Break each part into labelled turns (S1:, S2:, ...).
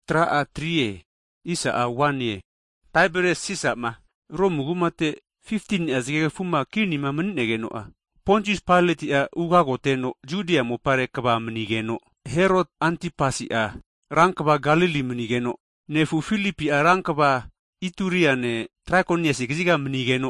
S1: tra a trie, isa a wanie. Tiberius sisa ma, Rome gumate 15 azgega fuma kini ma menegeno a. Pontius Pilate a ugagoteno Judea mo pare kaba menigeno. Herod Antipasi a rankaba Galili menigeno. Nefu Filipi a rankaba Ituria ne Trachoniasi giziga menigeno.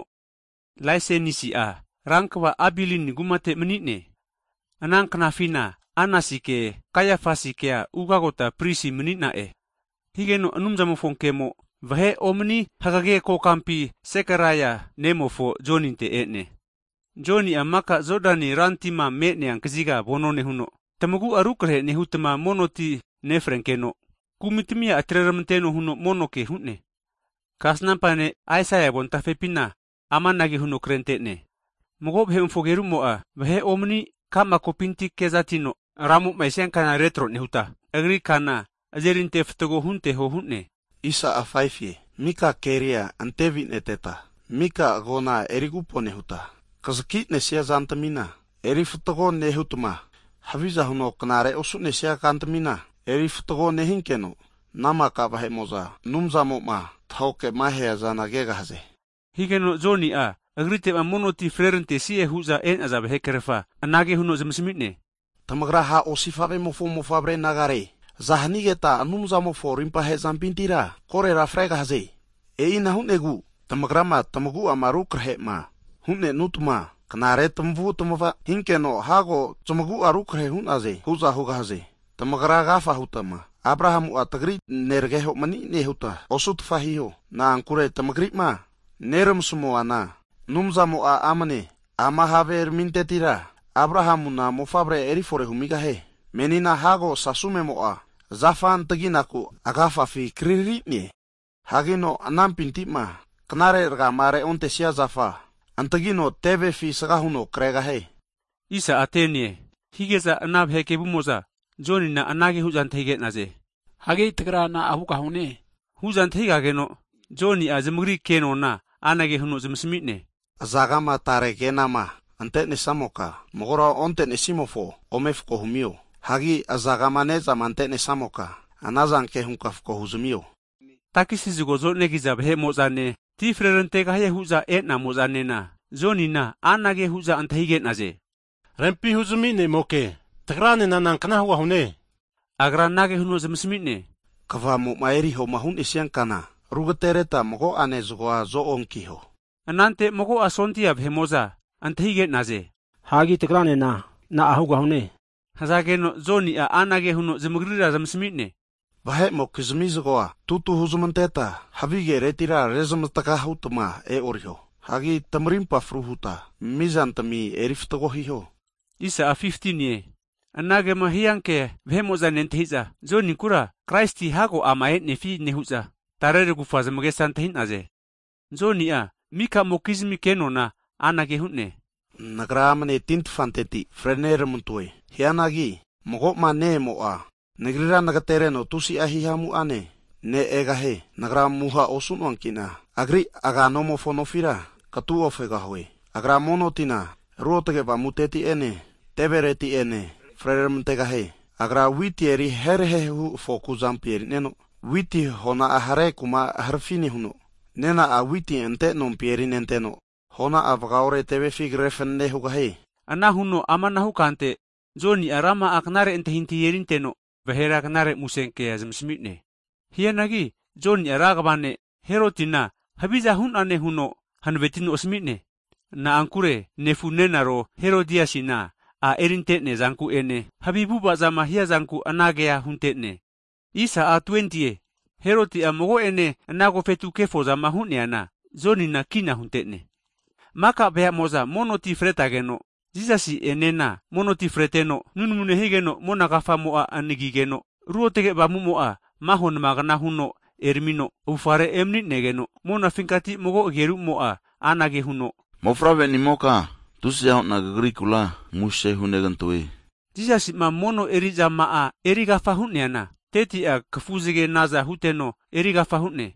S1: Lysenisi a rankaba Abilin gumate menine. Anang knafina Anasike Kayafasike a ugagota prisi menina e. Higeno anumzamo fonkemo. Vahe omni hakage kokampi Sekaraya nemofo Joninte etne. Joni amaka zodani rantima metne ang kaziga bonone huno. Tamagu arukre ne hutama monoti nefrenkeno. Kumitimia atreramteno huno monoke hunne. Kasnampane Aisaya bontafepina amanagi huno krentene. Mogob he umfogerumo a vahe omni kama kopinti kezatino ramu maisenkana retro ne huta. Agri kana ajerinte ftogo hunte ho hunne.
S2: Isa a faifie, mika keria antevit neteta, mika agona erigupo nehuta. Kazakit ne sia zantamina, erifutago nehutuma. Haviza huno kanare osu ne sia kantamina, erifutago nehinkeno. Nama kabahe moza, numzamo ma, tauke mahea zana gegahaze.
S1: Higeno zoni a, agrite ma monoti frerente sie huza en azabe hekerefa, anage huno zemsmitne.
S2: Tamagraha osifabe mofabre nagare. Zahanigeta anumzamo for impahe zampintira, korera frega haze. Ina hunegu, tamagrama tamagu amaru krhe ma. Hunne nutma, kanare tamvu tamava, hinkeno hago tamagu arukrhe hunaze, huza huga haze. Tamagra gafa hutama. Abrahamu atagri nergeho mani nehuta, osut fahiho, na ankure tamagri ma. Nerum sumo ana, numzamo a amane, amahaver mintetira. Abrahamu na mofabre erifore humigahe. Menina hago sasume moa. Zafan teginaku agafafi kriritnie. Hagino anampintima. Kanare rga mare onte sia zafa. Antagino teve fi sagahuno kregahe.
S1: Isa atenie. Higeza anab heke bumoza. Joni na anage huzan tege naze.
S3: Hage tegra na ahuka hune.
S1: Huzan tega geno. Joni a zemgri keno na anage huno zemsmitne.
S2: Zagama tare genama. Ante ne samoka. Mogora onte ne simofo. Omef kohumio. Hagi azagamane mantene samoka. Anazanke hunkafko huzumio.
S1: Takisi zugozo negizab he mozane. Ti frerente gahe huza etna mozane na. Zoni na anage huza antahigen naze.
S4: Rempi huzumine moke. Tegrane na nankana huwa hune.
S1: Agra nage huno zemsmitne.
S2: Kava mo maeri ho mahun isyankana. Rugatereta mogo ane zugoa zo onkiho.
S1: Anante mogo asontiab he moza. Antahigen naze.
S3: Hagi tegrane na ahuka hune.
S1: Hazageno zoni a anage huno zemgrira zemsmitne.
S2: Bahe mo kizmizogoa tutu huzumanteta havige retira rezumtaka hutuma e oriho. Hagi tamrimpa fruhuta mizantami eriftago hiho.
S1: Isa a 15 ye. Anage mahianke vhemoza nentiza. Zoni kura Christi hago amaet nefi nehuza. Tarere gufa zemgesantahin aze. Zoni a mika mokizmi keno na anage hunne.
S2: Nagramane tintfanteti frenere muntue. Hianagi, mogo mane moa. Negrira nagatereno tusi ahihamu ane. Ne egahe, nagra muha osun wankina. Agri aganomo fonofira, katu ofegahoe. Agra monotina, ruotege muteti ene, tebereti ene, freremtegahe. Agra witieri herhehu foku zampieri neno. Witi hona ahare kuma aharfini huno. Nena a witi ente nompieri nenteno. Hona avgaure tebe figrefenne hugahe.
S1: Anahuno amanahu kante. Zoni arama aknare entahinti yerinteno, vahera aknare musenke azmsmitne. Hianagi, Zoni aragabane, herotina, habiza hun ane huno, hanvetino osmitne. Na ankure, nefunenaro, herodiasina, a erintene zanku ene, habibuba zama hia zanku anagea huntene. Isa a 20, heroti a mogo ene, anago fetu kefo zama huneana, Zoni na kina huntene. Maka bea moza monoti fretageno, Jizasi enena monoti freteno nunumune higeno monagafa moa anigigeno ruotege bamu moa mahon magana huno ermino ufare emni negeno mona finkati mogo geru moa anage huno
S5: mofrave ni moka tusia na agricula mushe hunegantoi
S1: Jizasi ma mono eriza maa erigafa huneana teti a kafuzige naza huteno erigafa hune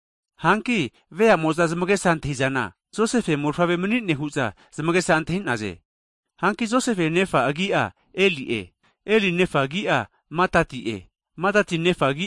S1: hanki vea moza zmage santizana Josephe morfave menine huza zmage santin aze Hanki Josephe nefa agia Eli nefa agia Matati nefa agia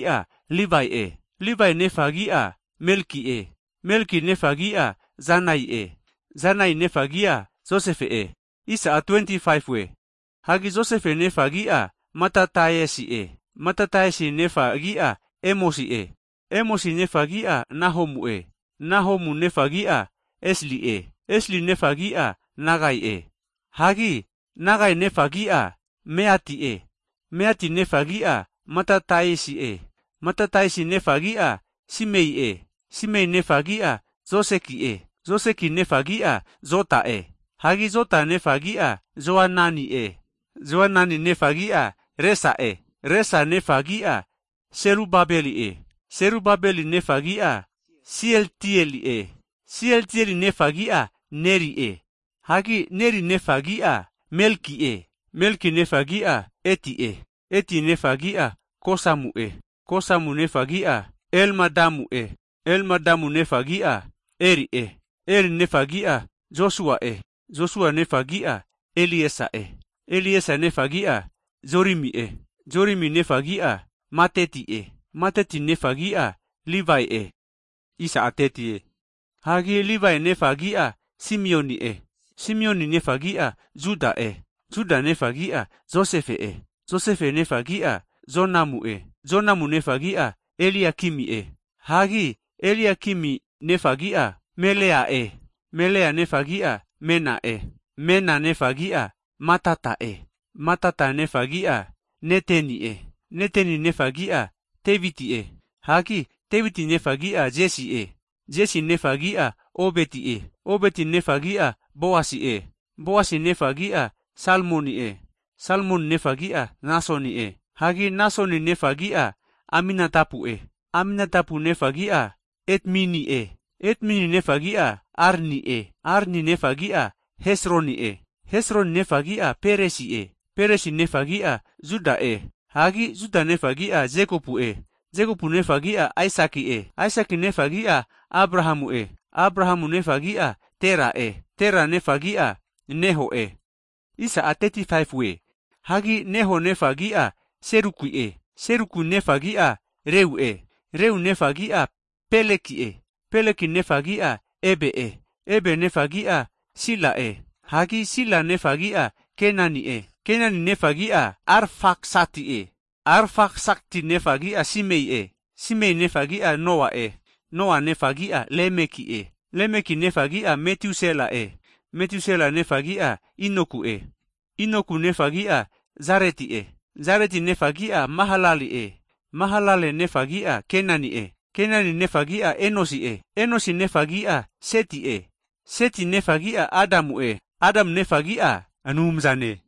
S1: Livai e. Livai nefagia Melki e. Melki nefagia Zanai e. Zanai nefagia Joseph e. Isa a 25 we. Hagi Joseph nefagia Matataesi e. Matataesi nefagia Emosi e. Emosi nefagia Nahomu e. Nahomu nefagia Esli e. Esli nefagia Nagai e. Hagi Nagai nefagia Meati e. Meati nefagia Matataesi e. Matataesi nefagia Simei e. Simei nefagia Joseki e. Joseki nefagia Zota e. Hagi Zota nefagia Zoanani e. Zoanani nefagia Resa e. Resa nefagia Serubabeli e. Serubabeli nefagia Sieltieli e. Sieltieli nefagia Neri e. Hagi Neri nefagia Melki e. Melki nefagia Eti e. Eti nefagia Kosamu e. Kosamu nefagia Elmadamu e. Elmadamu nefagia Eri e. Eri nefagia Joshua e. Joshua nefagia Eliesa e. Eliesa nefagia Zorimi e. Zorimi nefagia Mateti e. Mateti nefagia Livai e. Isa ateti e. Hagi Livai nefagia Simeoni e. Simeoni nefagia Juda e. Juda nefagia Joseph e. Joseph nefagia Zonamu e. Zonamu nefagia Eliakimi e. Hagi Eliakimi nefagia Melea e. Melea nefagia Mena e. Mena nefagia Matata e. Matata nefagia Neteni e. Neteni nefagia Teviti e. Hagi Teviti nefagia Jesi e. Jesi nefagia Obeti e. Obeti nefagia Boasi e. Boasi nefagia Salmoni e. Salmon nefagia Nasoni e. Hagi Nasoni nefagia Aminatapu e. Aminatapu nefagia Etmini e. Etmini nefagia Arni e. Arni nefagia Hesroni e. Hesron nefagia Peresi e. Peresi nefagia Juda e. Hagi Juda nefagia Jekopu e. Jekopu nefagia Isaki e. Isaki nefagia Abrahamu e. Abrahamu nefagia Tera e. Tera nefagia Neho e. Isa a 35 we. Hagi Neho nefagia Seruku e. Seruku nefagia Reu e. Reu nefagia Peleki e. Peleki nefagia Ebe e. Ebe nefagia Sila e. Hagi Sila nefagia Kenani e. Kenani nefagia Arfaksati e. Arfaksati nefagia Simei e. Simei nefagia Noa e. Noa nefagia Lemeki e. Lemeki nefagia Metusela e. Metusela nefagia Inoku e. Inoku nefagia Zareti e. Zareti nefagia Mahalali e. Mahalale nefagia Kenani e. Kenani nefagia Enosi e. Enosi nefagia Seti e. Seti nefagia Adamu e. Adam nefagia Anumzane.